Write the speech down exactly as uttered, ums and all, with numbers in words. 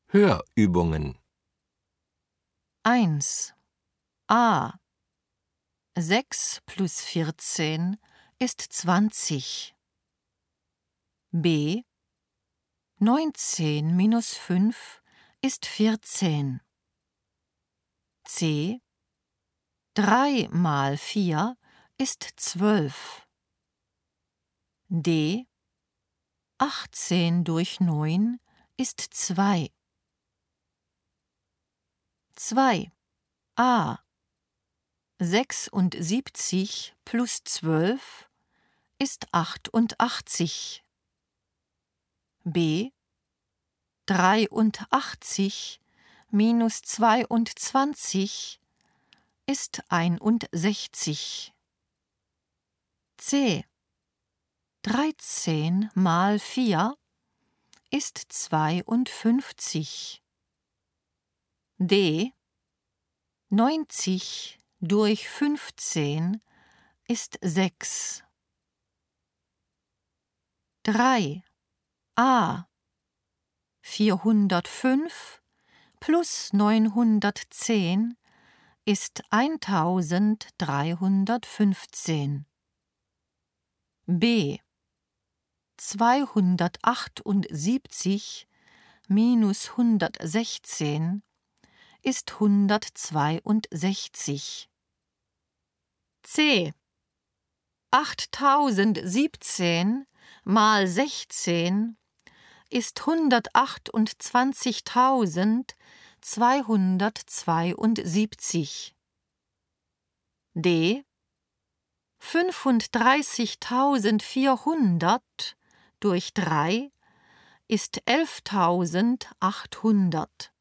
Hörübungen. eins. A. sechs plus vierzehn ist zwanzig. B. neunzehn minus fünf ist vierzehn. C. drei mal vier ist zwölf. D. achtzehn durch neun ist zwei. zwei. A. sechsundsiebzig plus zwölf ist achtundachtzig. B. dreiundachtzig minus zweiundzwanzig ist einundsechzig. C. dreizehn mal vier ist zweiundfünfzig. D. neunzig durch fünfzehn ist sechs. drei. A. vierhundertfünf plus neunhundertzehn ist eintausenddreihundertfünfzehn. B. zweihundertachtundsiebzig minus hundertsechzehn ist hundertzweiundsechzig. C. achttausendsiebzehn mal sechzehn ist hundertachtundzwanzigtausendzweihundertzweiundsiebzig. D. fünfunddreißigtausendvierhundert durch drei ist elftausendachthundert.